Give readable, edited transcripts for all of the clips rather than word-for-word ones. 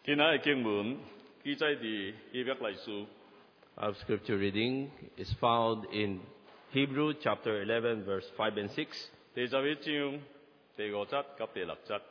今仔的經文記載佇希伯來書 Our scripture reading is found in Hebrew chapter 11, verse 5 and 6. 第11章第5節及第6節。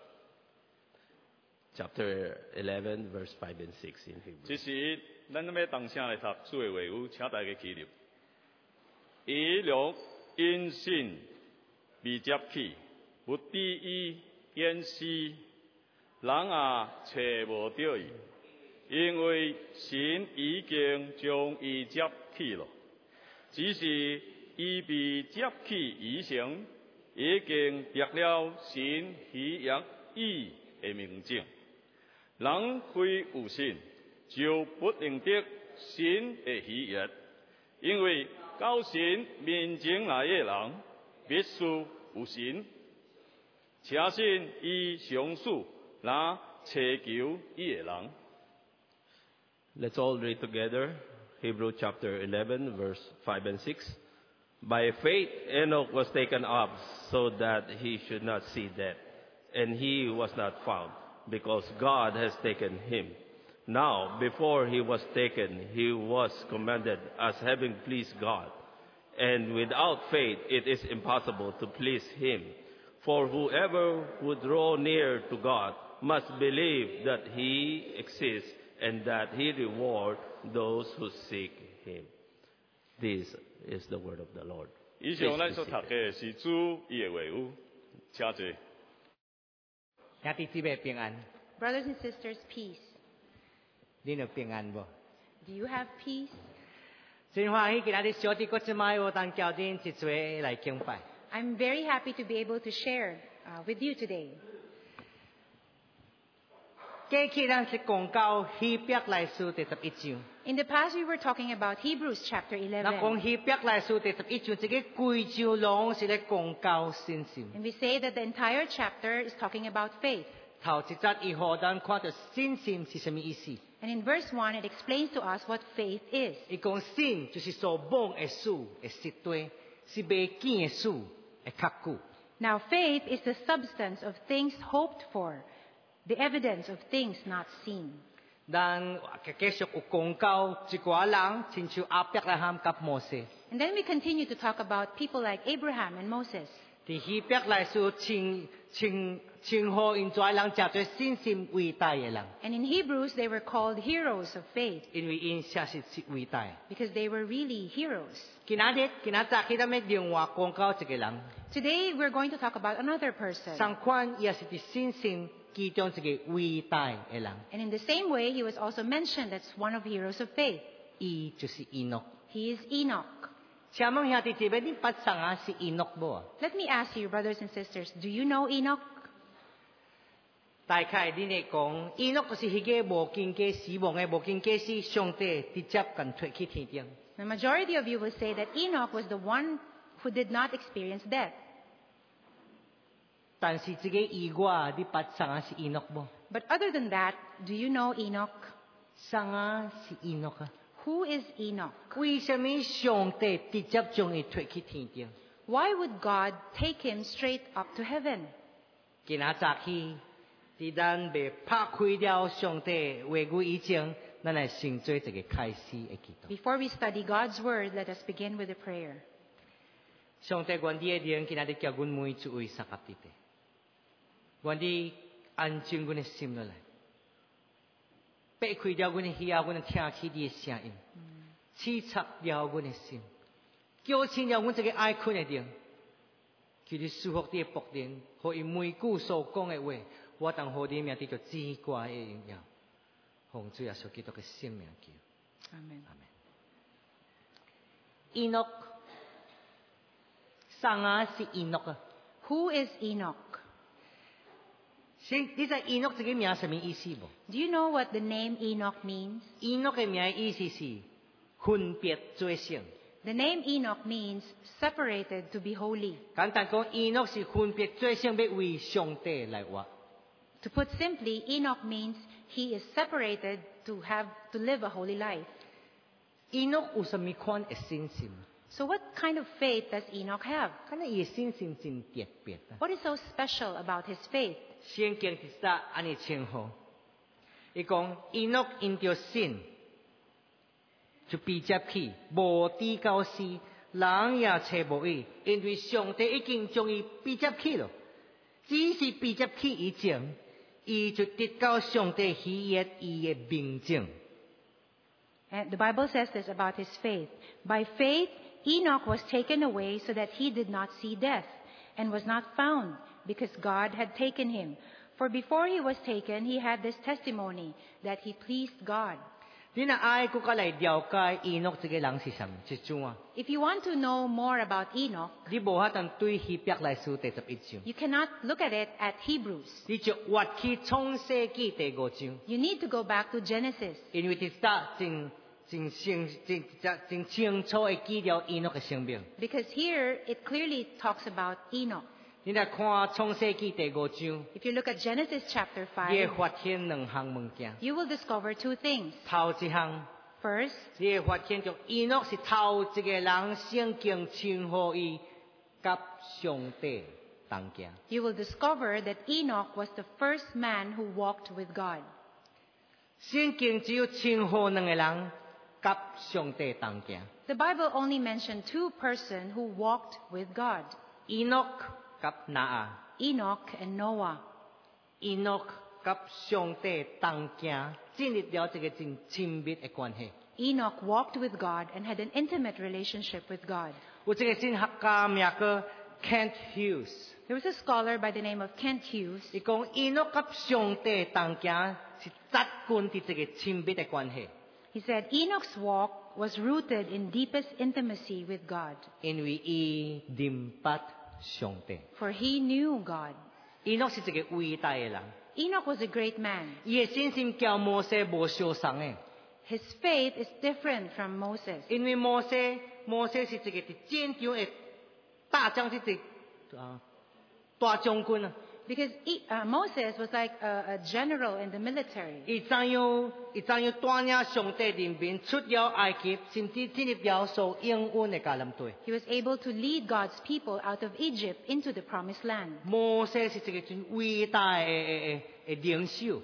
Chapter 11, verse 5 and 6 in Hebrew. 這是咱要同聲來讀主的話語，請大家起立。伊若因信被接去，不至於見死，人也找無到伊，因為神已經將伊接去了。只是伊被接去以前，已經得了神喜悅伊的明證。人非有信，就不能得神的喜悅，因為到神面前來的人，必須有神，且信伊常使那祈求伊的人。 Let's all read together Hebrew chapter 11, verse 5 and 6. By faith Enoch was taken up so that he should not see death, and he was not found, because God has taken him. Now, before he was taken, he was commended as having pleased God. And without faith, it is impossible to please him. For whoever would draw near to God must believe that he exists and that he rewards those who seek him. This is the word of the Lord. 以上咱所讀嘅是主伊嘅話語，請坐。 兄弟姊妹平安， Brothers and sisters, peace. 你有平安不？ Do you have peace? 真歡喜今仔日小弟各姊妹有當叫恁一齊來敬拜。 I'm very happy to be able to share with you today. 過去咱是講到希伯來書第11章， In the past, we were talking about Hebrews chapter 咱講 11. 希伯來書第11章，這個規章攏是咧講到信心。 And we say that the entire chapter is talking about faith. 頭一節以後，咱看到信心是什麼意思？ And in verse 1, it explains to us what faith is. 伊講信就是所望的事會實對，是未見的事會確固。 Now, faith is the substance of things hoped for, the evidence of things not seen. 咱繼續有講到一寡人，親像亞伯拉罕甲摩西。 And then we continue to talk about people like Abraham and Moses. 在希伯來書稱呼因做人叫做信心偉大的人， And in Hebrews, they were called heroes of faith 因為因實是偉大。 because they were really heroes. 今仔早起咱要另外講到一個人， Today, we're going to talk about another person. 相款也是在信心其中一個偉大的人， And in the same way, he was also mentioned as one of the heroes of faith. 伊就是以諾。 He is Enoch. 請問兄弟姊妹，你捌上啊是以諾無？ Let me ask you, brothers and sisters, do you know Enoch? 大概你嚟講，以諾就是迄個無經過死亡的無經過死，上帝直接跟推去天頂。 The majority of you will say that Enoch was the one who did not experience death. 但是這個以外，你捌上啊是以諾無？ But other than that, do you know Enoch? 上啊是以諾啊。 Who is Enoch? 為什麼上帝直接將伊推去天頂？ Why would God take him straight up to heaven? 今仔早起，在咱未拍開了上帝話語以前，咱來先做一個開始的祈禱。 Before we study God's word, let us begin with a prayer. 上帝，願你的靈今仔日叫阮每一位三合地地，願你安靜阮的心落來，掰開了阮的耳，阮聽起你的聲音，刺插了阮的心，叫醒了阮這個愛困的靈，求你賜福你的僕人，互伊每句所講的話，我當互你名得着至高的榮耀，奉主耶穌基督的聖名求， Amen. 阿門。以諾，上啊是以諾啊。 Who is Enoch? 你知以諾這個名什麼意思不？ Do you know what the name Enoch means? 以諾的名的意思是分別做聖。 The name Enoch means separated to be holy. 簡單講，以諾是分別做聖，要為上帝來活。 To put simply, Enoch means he is separated to live a holy life. 以諾有什麼款的信心？ So what kind of faith does Enoch have? 看他的信心真特別啊！ What is so special about his faith? 聖經其實安尼稱呼， 伊讲Enoch因着信就被接去，无知到死，人也找无伊，因为上帝已經將伊被接去了。只是被接去以前，伊就得到上帝喜悦伊嘅明證。 And the Bible says this about his faith. By faith, Enoch was taken away so that he did not see death, and was not found, because God had taken him. For before he was taken, he had this testimony, that he pleased God. 你若愛佫較來了解Enoch這個人是什麼？是怎啊？ If you want to know more about Enoch, 你無法通對希伯來書第11章， you cannot look at it at Hebrews. 你就挖去創世紀第5章， You need to go back to Genesis, 因為啲真清楚嘅記了Enoch嘅生命。 because here it clearly talks about Enoch. 你若看創世紀第5章， If you look at Genesis chapter 你會 5, 發現兩項物件。 you will discover two things. 頭一項， First, 你會發現到Enoch是頭一個人聖經稱呼伊甲上帝同行。 you will discover that Enoch was the first man who walked with God. 聖經只有稱呼兩個人甲上帝同行。 The Bible only mentioned two persons who walked with God, Enoch 甲拿亞 Enoch and Noah. ，Enoch 甲上帝同行，建立了一個真親密嘅關係。 Enoch walked with God and had an intimate relationship with God. 有一個神學家名叫 Kent Hughes， There was a scholar by the name of Kent Hughes. 伊講Enoch甲上帝同行是扎根喺一個親密嘅關係， He said Enoch's walk was rooted in deepest intimacy with God, 因為伊明白上帝。 for he knew God. Enoch 是一個偉大嘅人， Enoch was a great man. 伊嘅信心較摩西無相同嘅， His faith is different from Moses, 因為摩西是一個喺戰場嘅大將，是一個大將軍啊。 because Moses was like a general in the military. 伊怎樣帶領上帝人民出了埃及，甚至進入了所應允嘅迦南地。 He was able to lead God's people out of Egypt into the promised land. 摩西是一個真偉大嘅領袖，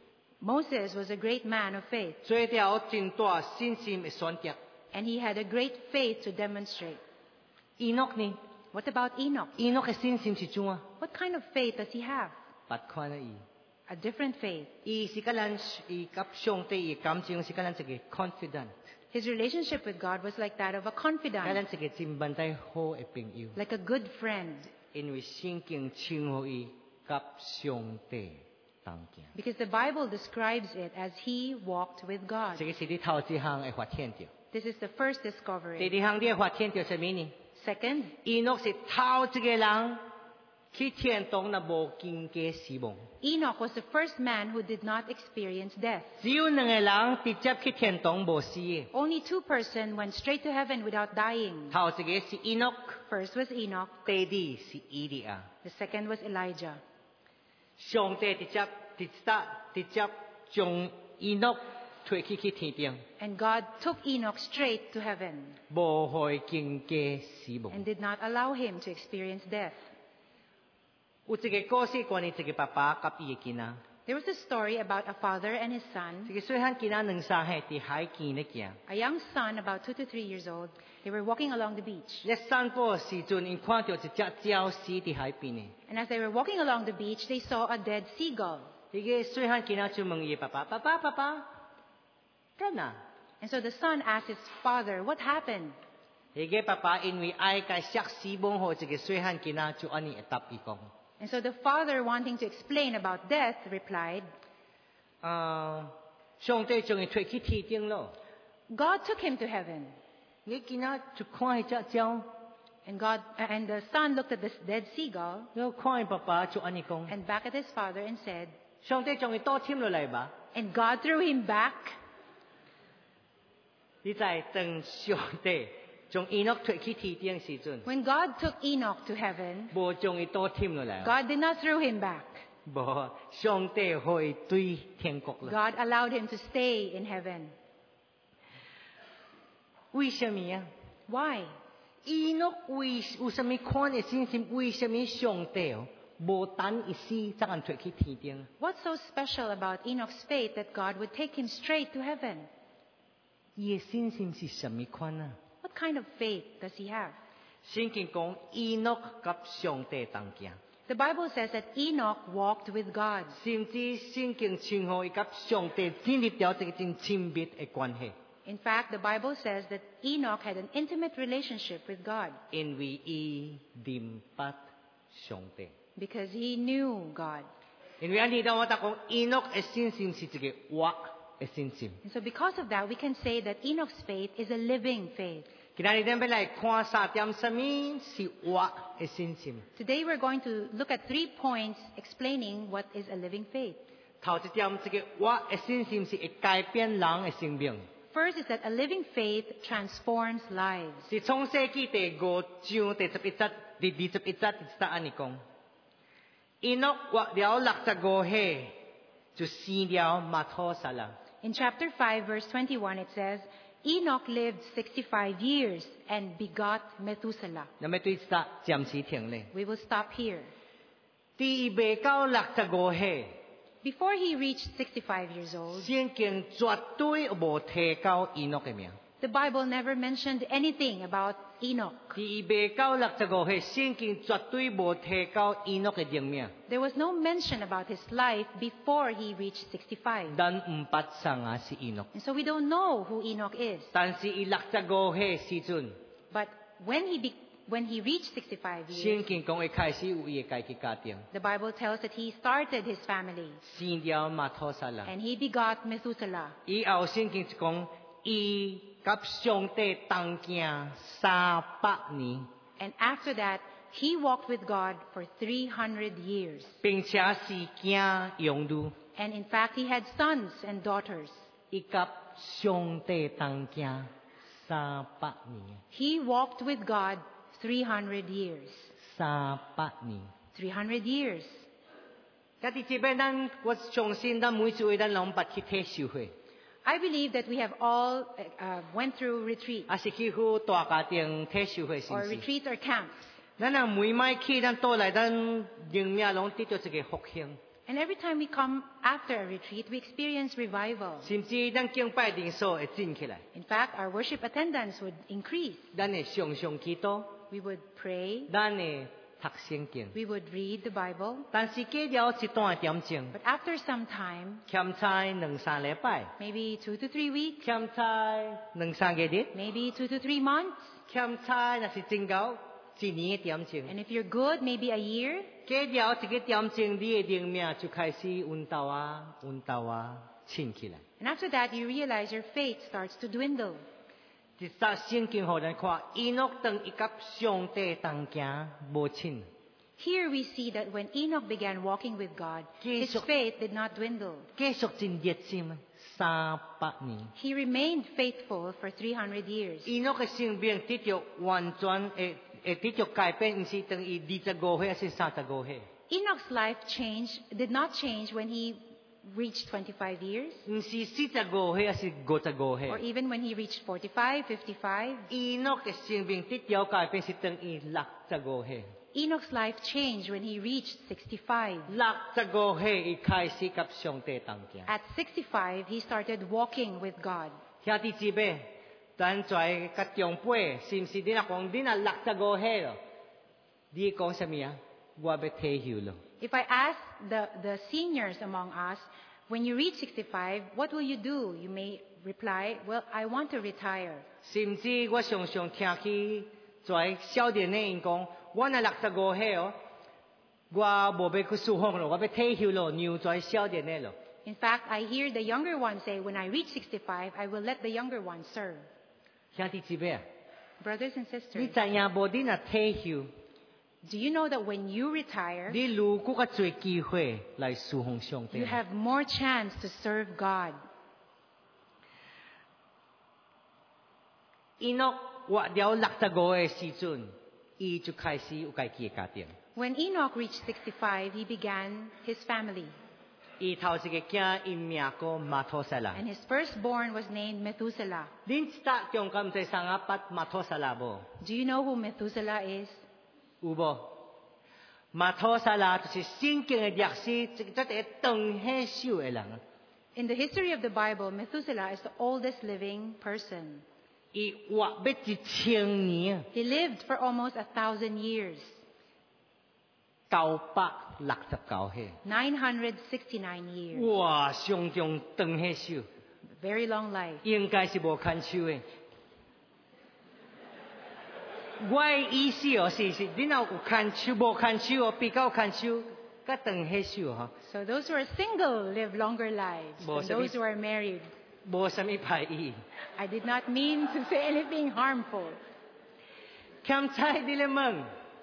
Moses was a great man of faith, 做了真大信心嘅選擇。 and he had a great faith to demonstrate. Enoch 呢？ What about Enoch? Enoch 嘅信心是怎啊？ What kind of faith does he have? 不看啊伊， A different faith. 伊是甲咱伊甲上帝嘅感情是甲咱一個 confident， His relationship with God was like that of a 甲咱 confidant, 一個真問題好嘅朋友， like a good friend, 因為聖經稱呼伊甲上帝同行。 because the Bible describes it as he walked with God. 這個是你頭一項會發現到。 This is the first 第 discovery. 二項你會發現到什麼呢？ Second, Enoch 是頭一個人去天堂，那無經過死亡。 Enoch was the first man who did not experience death. 只有兩個人直接去天堂無死嘅。 Only two persons went straight to heaven without dying. 頭一個是 Enoch， First was Enoch, 第二是以利亞。 the second was Elijah. 上帝直接將 Enoch 推去天堂， And God took Enoch straight to heaven 無互伊經過死亡。 and did not allow him to experience death. 有一個故事關於一個爸爸甲伊嘅囡仔， There was a story about a father and his son. 一個細漢囡仔兩三歲佇海邊咧行， A young son, about 2 to 3 years old, they were walking along the beach. 咧散步嘅時陣，因看到一隻鳥死佇海邊嘅。 And as they were walking along the beach, they saw a dead seagull. 呢個細漢囡仔就問伊爸爸：爸爸，幹啊？ And so the son asked his father, "What happened?" 呢個爸爸因為愛甲殺死亡後，一個細漢囡仔就安尼會答伊講： And so the father, wanting to explain about death, replied, 上帝將伊推去天頂咯。 "God took him to heaven." 你囡仔就看迄隻鳥， And the son looked at this dead seagull 然後看伊爸爸就安尼講： and back at his father and said, 上帝將伊倒添落來吧。 "And God threw him back." 你知當上帝將Enoch推去天頂時陣， When God took Enoch to heaven, 無將伊倒添落來， God did not throw him back. 無上帝互伊對天國啦。 God allowed him to stay in heaven. 為什麼啊？ Why? Enoch 為有什麼款嘅信心？為什麼上帝無等一死，則按脫去天頂。 What's so special about Enoch's faith that God would take him straight to heaven? 伊嘅信心是什麼款啊？ What kind of faith does he have? 聖經講伊諾甲上帝同行， The Bible says that Enoch walked with God. 甚至聖經稱呼伊甲上帝建立咗一個真親密嘅關係， In fact, the Bible says that Enoch had an intimate relationship with God 因為伊認識上帝。 because he knew God. 因為呢度我哋講伊諾嘅信心是一個活嘅信心。 And so because of that, we can say that Enoch's faith is a living faith. 今日我哋來看三點什麼是活嘅信心。 Today we're going to look at 3 points explaining what is a living faith. 頭一點，這個活嘅信心是會改變人嘅生命。 First is that a living faith transforms lives. 是創世紀第5章第11節、第21節就安尼講。伊諾活了65歲，就生了馬土撒拉。 In chapter 5, verse 21, it says, Enoch lived 65 years and begot Methuselah. 那麼對這暫時停咧。 We will stop here. 第未到65歲， Before he reached 65 years old, 聖經絕對無提到伊諾嘅名。 the Bible never mentioned anything about Enoch. 第未到65歲，聖經絕對無提到伊諾嘅人名。 There was no mention about his life before he reached 65. 但唔捌生啊是伊諾， And so we don't know who Enoch is. 但是伊65歲時陣， But when he reached 65 years, 聖經講伊開始有伊嘅家己家庭， the Bible tells that he started his family 生了馬土撒拉。 and he begot Methuselah. 以後聖經就講伊甲上帝同行300年， And after that, he walked with God for 300 years. 並且是囝養女， And in fact, he had sons and daughters. 伊甲上帝同行300年 He walked with God 300 years. ，300年。 300 years. 家己這邊咱我相信咱每一位咱攏捌去退休會， I believe that we have all went through retreats 還是去好大家庭退休會，是 or 毋是？ retreats or camps. 咱若每擺去，咱倒來，咱靈命攏得到一個復興， And every time we come after a retreat, we experience revival. 甚至咱敬拜人數會進起來， In fact, our worship attendance would increase. 咱會常常祈禱， We would pray. 咱會讀聖經。 We would read the Bible. 但是過了一段點鐘， But after some time, 欠差2-3禮拜， maybe 2 to 3 weeks, 欠差2-3個月， maybe 2 to 3 months, 欠差若是真高1年嘅點鐘， and if you're good, maybe a year, 過了一個點鐘，你嘅靈命就開始運動啊，清起來。 and after that, you realize your faith starts to dwindle. 一節聖經互咱看，伊諾當伊甲上帝同行無親， Here we see that when Enoch began walking with God, his Jesus. faith did not dwindle. 繼續真熱心300年。 He remained faithful for 300 years. 伊諾嘅生命得到完全會得到改變，毋是等於25歲還是35歲， Enoch's life did not change when he reached 25 years, 毋是45歲還是55 or 歲。 even when he reached 45, 55. 伊諾嘅生命得到改變是等於65歲。 Enoch's life changed when he reached 65. 65歲伊開始甲上帝同行。 At 65, he started walking with God. 兄弟姊妹，咱在甲長輩，是毋是你若講你若65歲咯？你講什麼啊？我要退休咯。 If I ask the seniors among us, when you reach 65, what will you do? You may reply, well, I want to retire. 甚至我常常聽去在少年的人講，我若65歲哦，我無要去侍奉咯，我要退休咯，讓在少年的咯。 In fact, I hear the younger ones say, when I reach 65, I will let the younger ones serve. 兄弟姊妹啊， Brothers and 你 sisters, 知影無？你若退休， do you know that when you retire, 你有更加多機會來侍奉上帝 you。have more chance to serve God? 伊諾活了65歲時陣，伊就開始有家己嘅家庭。 When Enoch reached 65, he began his family. 伊頭一個囝，伊名叫馬土撒拉。 And his firstborn was named Methuselah. 恁知道中間毋知3-8馬土撒拉無？ Do you know who Methuselah is? 有無？ 马托沙拉就是圣经的历史，一个长很寿的人。 In the history of the Bible, Methuselah is the oldest living person. 伊活要1000年， He lived for almost 1,000 years, 969岁。 969 years. 哇，上中长很寿， Very long life. 应该是无牵手的。我的意思哦，是你若有牵手，无牵手哦，比较牵手，甲长很寿吼， So those who are single live longer lives than those who are married. 无啥物歹意。 I did not mean to say anything harmful. 欠菜你咧问，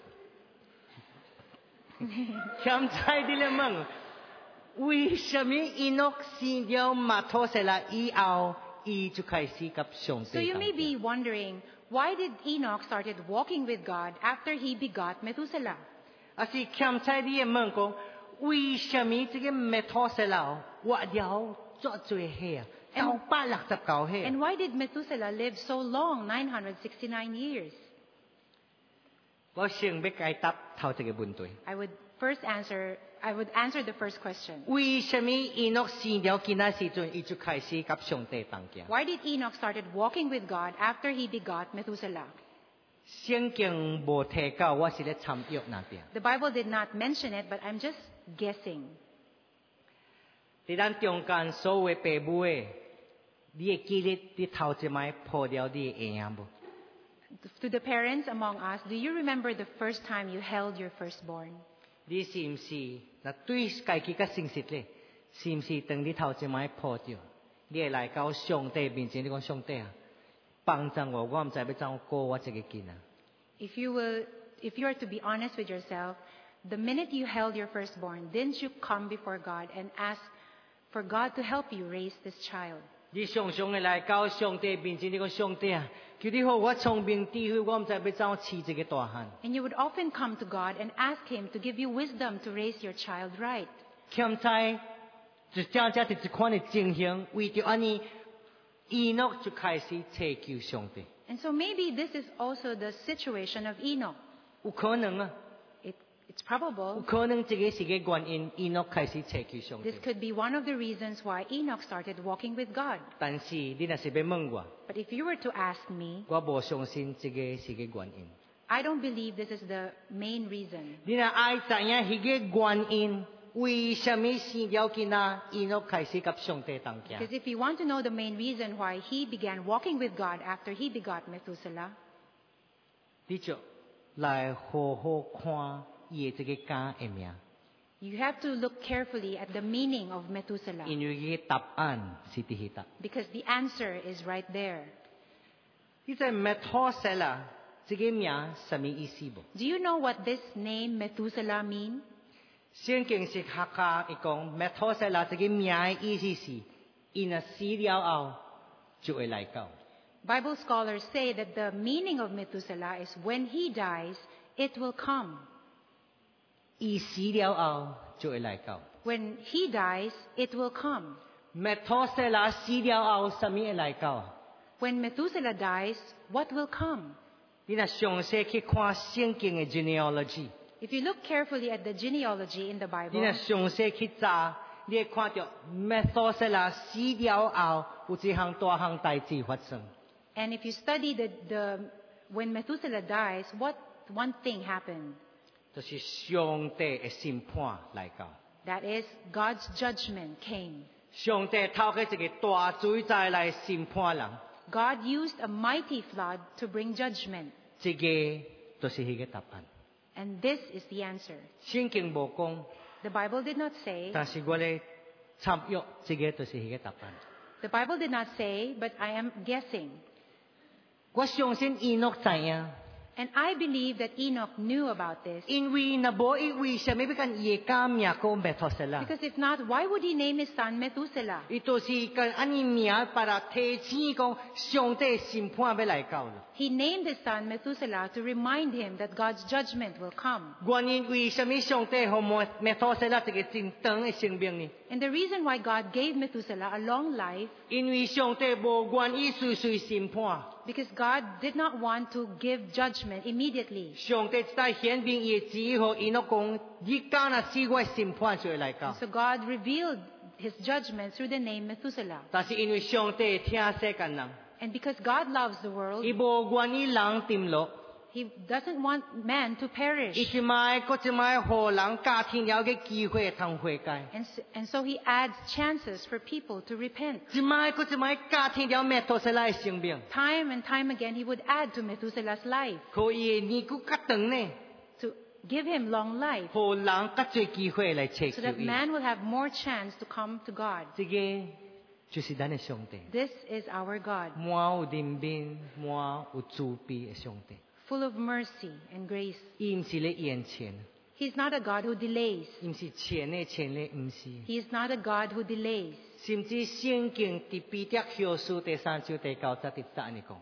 欠菜你咧问，为什么伊诺生了马托西拉以后，伊就开始甲上帝 So you 同 may 行 be wondering, why did Enoch started walking with God after he begot Methuselah? 啊是欠菜你咧问讲，为什么这个马托西拉活了足多岁啊？969岁。 And why did Methuselah live so long, 969 years? 我先要解答头一个问题。 I would answer the first question. 为什么伊诺生了囡仔时阵，伊就开始甲上帝同行？ Why did Enoch started walking with God after he begot Methuselah? 圣经无提到，我是咧参约那边。 The Bible did not mention it, but I'm just guessing. 伫咱中间所有的父母的，你会记得你头一摆抱了你的婴仔无？ To the parents among us, do you remember the first time you held your firstborn? 你是毋是？那对家己较诚实咧？是毋是？当你头一摆抱着，你会来到上帝面前，你讲上帝啊，帮助我，我毋知要怎样过我这个囡仔。 If you are to be honest with yourself, the minute you held your firstborn, didn't you come before God and ask for God to help you raise this child? 你常常会来到上帝面前，你讲上帝啊，求你互我聪明智慧，我毋知要怎样饲这个大汉。 And you would often come to God and ask Him to give you wisdom to raise your child right. 欠在就正正是一款的情形，为着安尼，伊诺就开始祈求上帝。 And so maybe this is also the situation of Enoch. 有可能啊， It's 有 probable 可能这个是个原因，伊诺开始祈求上帝 this。could be one of the reasons why Enoch started walking with God. 但是你若是要问我， But if you were to ask me, 我无相信这个是个原因。 I don't believe this is the main reason. 你若爱知影迄个原因，为什么生了囡仔，伊诺开始甲上帝同行？ Because if you want to know the main reason why he began walking with God after he begot Methuselah, 你就来好好看伊的这个家的名， you have to look carefully at the meaning of Methuselah. 因为伊个答案是伫迄搭。 Because the answer is right there. 你知Methuselah这个名什么意思无？ Do you know what this name Methuselah means? 圣经是学家伊讲Methuselah这个名的意思是，伊若死了后就会来到。 Bible scholars say that the meaning of Methuselah is when he dies, it will come. 伊死了后就会来到。 When he dies, it will come. Methuselah死了後，什麼會來到啊？ When Methuselah dies, what will come? 你若詳細去看聖經嘅 genealogy， If you look carefully at the genealogy in the 你若 Bible, 詳細去查，你會看到 Methuselah死了後，有一項大項代志發生。 and if you study when Methuselah dies, what one thing happened? 就是上帝嘅審判來到。 That is, God's judgment came. 上帝透過一個大水災來審判人， God used a mighty flood to bring judgment. 這個就是迄個答案。 And this is the answer. 聖經無講， The Bible did not say, 但是我咧參與，這個就是迄個答案。 the Bible did not say, but I am guessing. 我相信伊諾知影。 And I believe that Enoch knew about this. 因為若無伊為什麼要跟伊個家名叫 Methuselah？ Because if not, why would he name his son Methuselah? 伊就是跟安尼名把它提醒講，上帝審判要來到了。 He named his son Methuselah to remind him that God's judgment will come. 原因為什麼上帝和Methuselah一個真長的生命呢？ And the reason why God gave Methuselah a long life, 因為上帝無願意隨隨審判， because God did not want to give judgment immediately. 上帝只係顯明伊旨意和伊諾講，你敢若死我審判就會來到。 So God revealed his judgment through the name Methuselah. 但是因為上帝疼世間人， And because God loves the world, 伊無願意人沉落， he doesn't want man to 伊 perish. 一賣個一賣，互人家庭了嘅機會通悔改。 And so he adds chances for people to repent. 一賣個一賣，家庭了咩都是來生命， Time and time again, he would add to Methuselah's life 可以年紀較長呢， to give him long life 互人較多機會來尋 so 求 that 伊。 man will have more chance to come to God. 這個就是咱嘅上帝， This is our God, 滿有憐憫、滿有慈悲嘅上帝。 full of mercy and grace. 伊唔是咧延遲， He's not a God who delays. 伊唔是前咧，唔是。 He is not a God who delays. 甚至聖經第彼得後書第3章第9節第10講，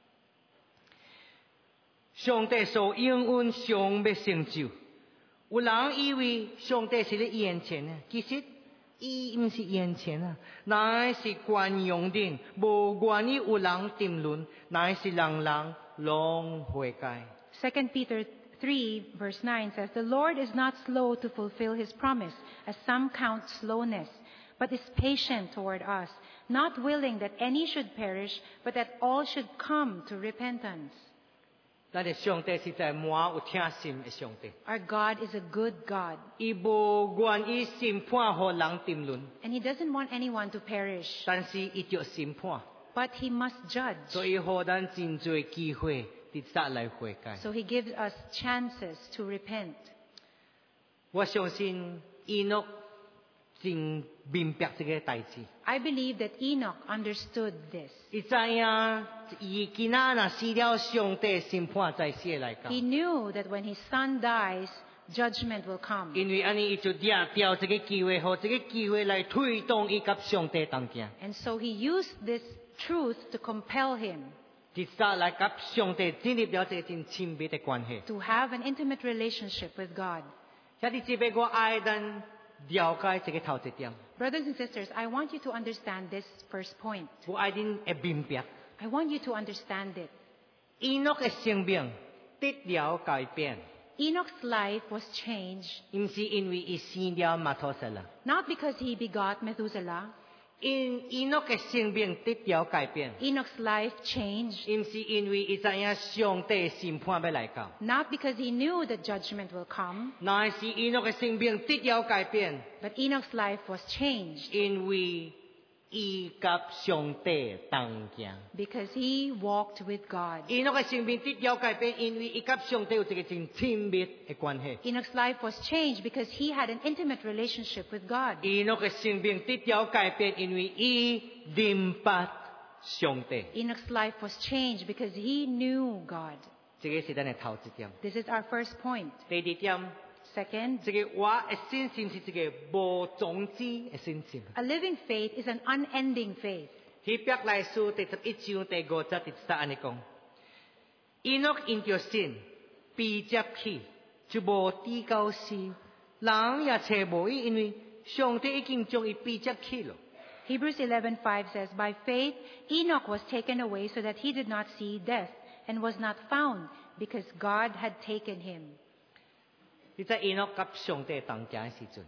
上帝所應允尚未成就，有人以為上帝是咧延遲呢，其實伊唔是延遲啊，乃是慣用的，無願意有人沉淪，乃是人人攏悔改。 2 Peter 3 verse 9 says, "The Lord is not slow to fulfill his promise, as some count slowness, but is patient toward us, not willing that any should perish, but that all should come to repentance." 咱嘅上帝是在滿有疼心嘅上帝， Our God is a good God, 伊無願意審判互人沉淪， and he doesn't want anyone to perish, 但是伊着審判。 but he must judge. 所以，互咱真多機會，直接來悔改。 So he gives us chances to repent. 我相信伊諾真明白這個代志。 I believe that Enoch understood this. 伊知影，伊今仔若死了，上帝審判在世來到。 He knew that when his son dies, judgment will come. 因為安尼，伊就掠掉這個機會，互這個機會來推動伊甲上帝同行， And so he used this truth to compel him 直接來甲上帝建立了這個真親密的關係。 to have an intimate relationship with God. 兄弟姊妹，我愛咱了解這個頭一點， Brothers and sisters, I want you to understand this first point. 我愛恁會明白。 I want you to understand it. 伊諾嘅生命得了改變， Enoch's life was changed 唔是因為伊生了馬土撒拉。 not because he begot Methuselah. 伊諾嘅生命得了改變， Enoch's life changed 唔是因為伊知影上帝審判要來到， not because he knew that judgment will come, 乃是伊諾嘅生命得了改變， but Enoch's life was changed 因為伊甲上帝同行。 because he walked with God. 伊諾嘅生命得了改變，因為伊甲上帝有一個真親密嘅關係。 Enoch's life was changed because he had an intimate relationship with God. 伊諾嘅生命得了改變，因為伊明白上帝。 Enoch's life was changed because he knew God. 這個是咱嘅頭一點。 This is our first point. 第二點。 Second, 這個我嘅信心是一個無終止嘅信心。 a living faith is an unending faith. 希伯來書第11章第5節第3安尼講：伊諾因着信被接去，就無地到死，人也找無伊，因為上帝已經將伊被接去了。 Hebrews 11:5 says, "By faith Enoch was taken away so that he did not see death, and was not found, because God had taken him." 你知伊諾甲上帝同行嘅時陣，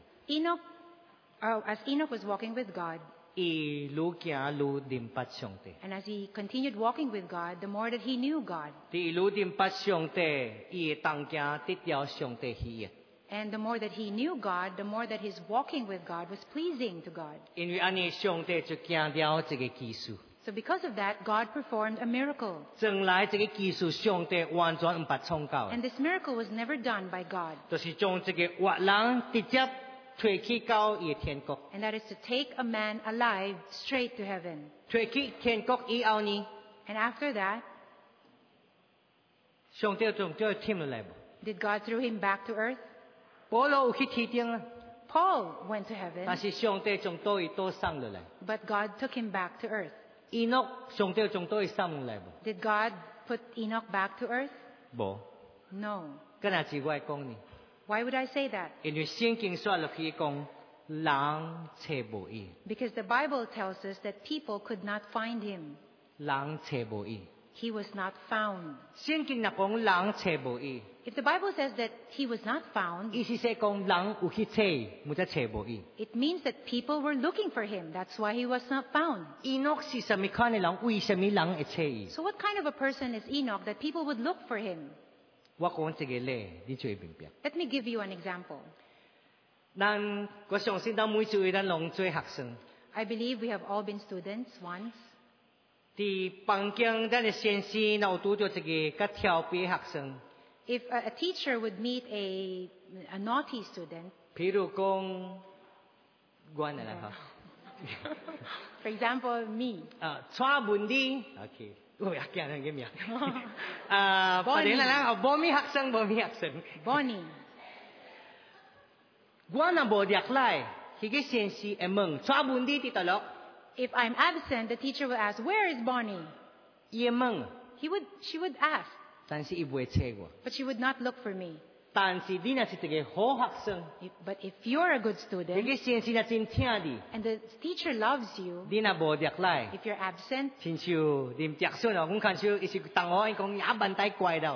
As Enoch was walking with God, 伊愈行愈明白上帝。 and as he continued walking with God, the more that he knew God, 伊愈明白上帝，伊嘅同行得了上帝喜悅。 and the more that he knew God, the more that his walking with God was pleasing to God. 因為安尼上帝就行了這個技術。 So because of that, God performed a miracle. 將來這個技術，上帝完全唔捌創造的， And this miracle was never done by God. 就是將這個活人直接推去到伊嘅天國。 And that is to take a man alive straight to heaven. 推去天國以後呢， And after that, 上帝將佢添落嚟無？ did God throw him back to earth? 保羅有去天頂啦， Paul went to heaven, 但是上帝將倒伊倒送落嚟。 but God took him back to earth. 伊諾上帝將倒伊送落嚟無？ Did God put Enoch back to earth? 無。 No. 咁若是我講呢， Why would I say that? 因為聖經說落去講， 人找無伊， Because the Bible tells us that people could not find him. 人找無伊。 He was not found. 聖經若講人找無伊， If the Bible says that he was not found, 意思係講人有去找，冇得找無伊。 it means that people were looking for him. That's why he was not found. Enoch是什麼款嘅人？為什麼人會找伊？ So what kind of a person is Enoch that people would look for him? 我講一個例，你就會明白。 Let me give you an example. 我相信咱每一位咱攏做學生， I believe we have all been students once. 佇房間咱嘅先生，若有拄到一個較調皮嘅學生， If a teacher would meet a naughty student, 譬如講，我嚟啦 for example, me, 蔡文理 ，OK， 我也驚人嘅名， Bonnie 反正啦，無咪學生，無咪學生， Bonnie, 我若無入來，迄個先生會問蔡文理佇倒落， if I'm absent, the teacher will ask, "Where is Bonnie?" 伊會問， She would ask, 但是伊唔會找我。 but she would not look for me. 但是你若是一個好學生， But if you're a good 迄 student 個先生若真聽你， and the teacher loves you, 你若無入來。 if you're absent, 親像林德順哦，我看像伊是同學，伊講也問題怪到。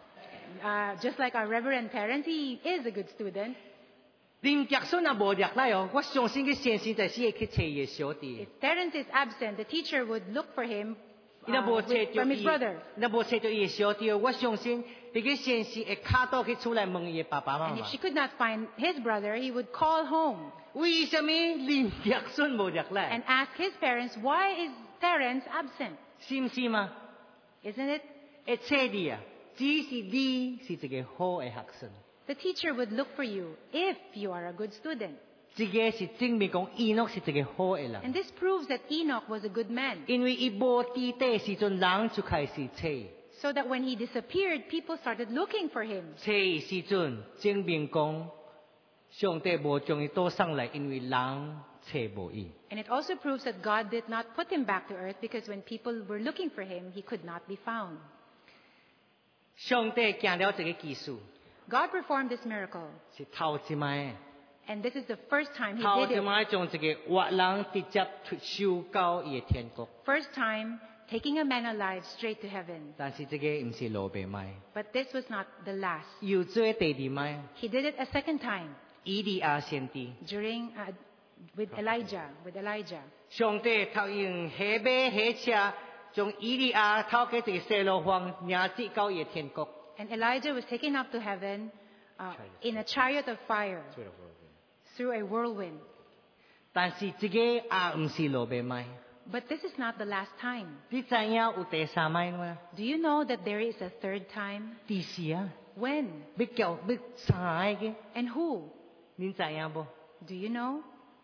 just like our reverend parents, he is a good student. 林德順若無入來哦，我相信佢先生就是會去找伊嘅小弟 If。Terence is absent, the teacher would look for him 伊若無找 from 到 his 伊， brother. 若無找到伊嘅小弟，我相信迄個先生會卡倒去出來問伊嘅爸爸媽 And if she 媽。 could not find his brother, he would call home 為什麼林德順無入來 and？ask his parents, "Why is Terence absent?" 是唔是嘛？ Isn't it? 會找你啊，只是你是一個好嘅學生。 The teacher would look for you if you are a good student. 這個是證明講伊諾是一個好嘅 And 人， this proves that Enoch was a good man. 因為伊無地底時陣，人就開始找。 So that when he disappeared, people started looking for him. 找伊時陣，證明講上帝無將伊倒上來，因為人找無伊。 And it also proves that God did not put him back to earth because when people were looking for him, he could not be found. 上帝行了這個技術， God performed this miracle. 是頭一擺， And this is the first time he 頭 did 一 it. 擺將這個活人直接收到伊嘅天國。 First time taking a man alive straight to heaven. 但是這個唔是路邊擺， But this was not the last. 又做第二擺， He did it a second time 以利亞先知， during with Elijah. 上帝透用下馬下車，將以利亞透過這個西路王領接到伊嘅天國。 And Elijah was taken up to heaven in a chariot of fire through a whirlwind. 但是這個也唔是路邊擺， But this is not the last time. 你知影有第三擺嗎？ Do you know that there is a third time? 第四啊， When? 要三個， And who? 你知影無？ Do you know?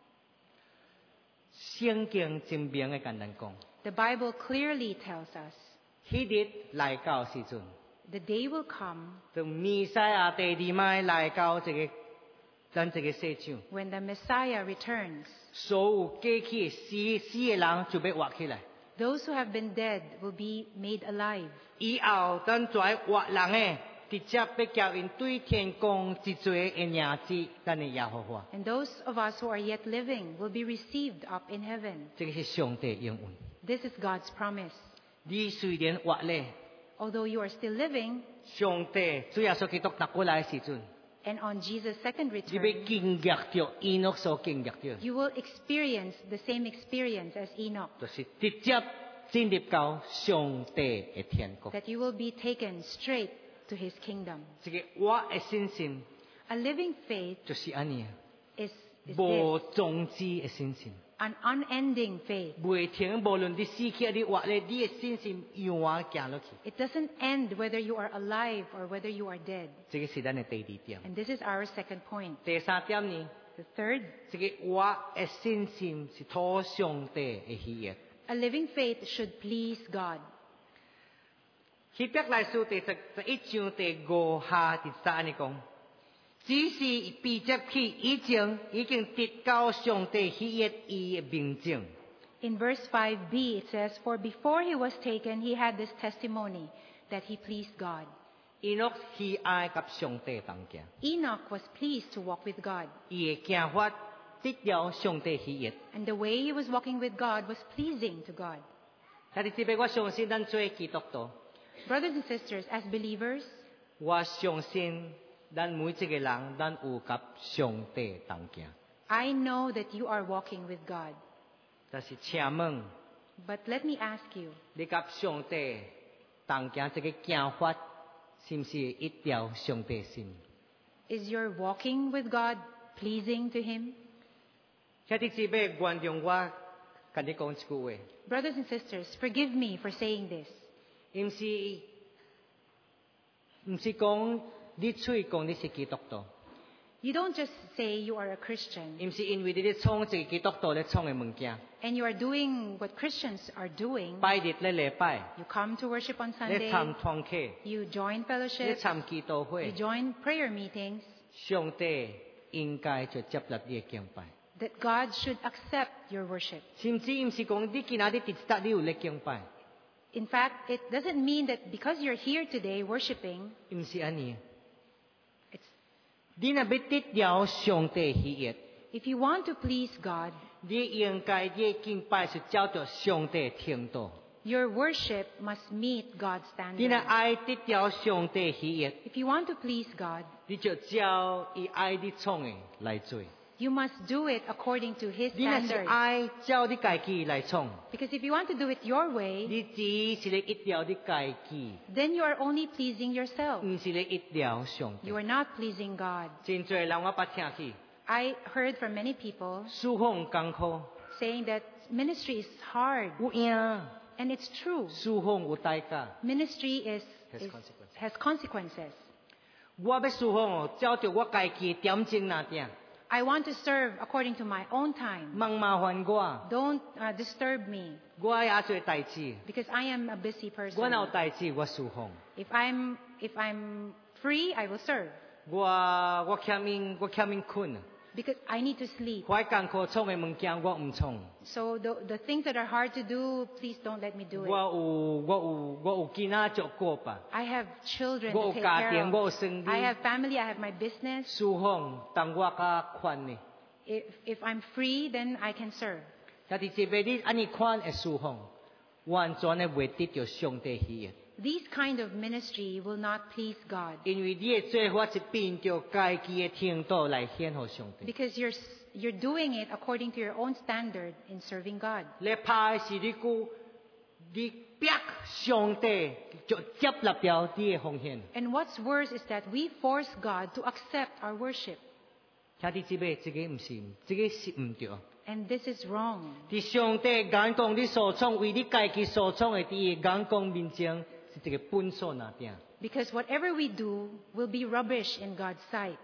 聖經真明嘅簡單講， The Bible clearly tells us 迄日來到時陣， the day will come 當彌賽亞第二擺來到咱這個世上， when the Messiah returns. 所有過去死嘅人就要活起來。 Those who have been dead will be made alive. 以後咱做活人嘅，直接要叫因對天公一做嘅名字，咱嘅耶和華。 And those of us who are yet living will be received up in heaven. 這個是上帝應允。 This is God's promise. 你雖然活咧， Although you are still living, 上帝主耶穌基督拿過來嘅時陣， and on Jesus' second 你要 return, 經歷到以諾所經歷到， you will experience the same experience as Enoch, 就是直接進入到上帝嘅天國。 that you will be taken straight to his kingdom. 這個我嘅信心 A living faith 就是安尼啊， is 無 this, 終止嘅信心， an unending faith. 袂停，無論你死去你活咧，你嘅信心永遠行落去。 It doesn't end whether you are alive or whether you are dead. 這個是咱嘅第二點。 And this is our second point. 第三點呢， The third, 這個我嘅信心是討上帝嘅喜悅。 a living faith should please God. 希伯來書第11章第5下第3呢講，只是被接去以前已經得到上帝喜悅伊嘅明證。 In verse 5b, it says, "For before he was taken, he had this testimony that he pleased God." 伊諾喜愛甲上帝同行， Enoch was pleased to walk with God. 伊嘅行法得了上帝喜悦。 And the way he was walking with God was pleasing to God. 但是这边我相信咱做基督徒， Brothers and sisters, as believers, 我相信咱每一个人，咱有甲上帝同行。 I know that you are walking with God. 但是请问， But let me ask you, 你甲上帝同行这个行法，是不是一条上帝心？ is your walking with God pleasing to him? 兄弟姊妹，原谅我跟你讲一句话， Brothers and sisters, forgive me for saying this. 唔是講你嘴講你是基督徒， You don't just say you are a Christian 唔是因為你咧創一個基督徒咧創嘅物件， and you are doing what Christians are doing. 拜日咧禮拜， You come to worship on 咧 Sunday, 參團契， you join 咧 fellowship, 參祈禱 you 會， join prayer meetings, 上帝應該就接納你嘅敬拜。 that God should accept your worship. 甚至唔是講你今仔日跌得你有咧敬拜， In fact, it doesn't mean that because you're here today worshiping, 唔是安尼。 it's, 你若要得了上帝喜悅， if you want to please God, 你應該你嘅敬拜是照着上帝程度。 your worship must meet God's 你若 standard. 愛得了上帝喜悅， If you want to please God, 你就照伊愛你創嘅來做。 you must do it according to His 你若是 standards. 愛照你家己來創， Because if you want to do it your way, 你只是咧一條你家己， then you are only pleasing yourself. 唔是咧一條上帝 You。are not pleasing God. 真多人我捌聽去， I heard from many people 侍奉艱苦， saying that ministry is hard. 有影， And it's true. 侍奉有代價。 Ministry Has is- consequences. has consequences. 我要侍奉哦，照着我家己的點鐘那點， I want to serve according to my own time. 莫麻煩我， Don't disturb me 我也做代志， because I am a busy 我 person. 若有代志我侍奉， If I'm free, I will serve 我欠面困， because I need to sleep. 我艱苦創嘅物件我唔創。 So the things that are hard to do, please don't let me do it. 我有囡仔照顧吧， I have children 我 to 有 take 家 care 庭，我 of. 有生 I 意， have family, I have my business. 侍奉當我較寬呢。 If I'm free, then I can serve. 但係這邊你安尼寬嘅侍奉，完全嘅未得到上帝喜悅， These kind of ministry will not please God 因為你嘅做法是變着家己嘅程度來顯予上帝。 because you're doing it according to your own standard in serving God. 你怕是你逼上帝就接納了你嘅奉獻。 And what's worse is that we force God to accept our worship. 兄弟姊妹，這個唔是，這個是唔對。 And this is wrong. 伫上帝眼光你所創為你家己所創嘅，伫眼光面前是一個本所那點。 Because whatever we do will be rubbish in God's sight.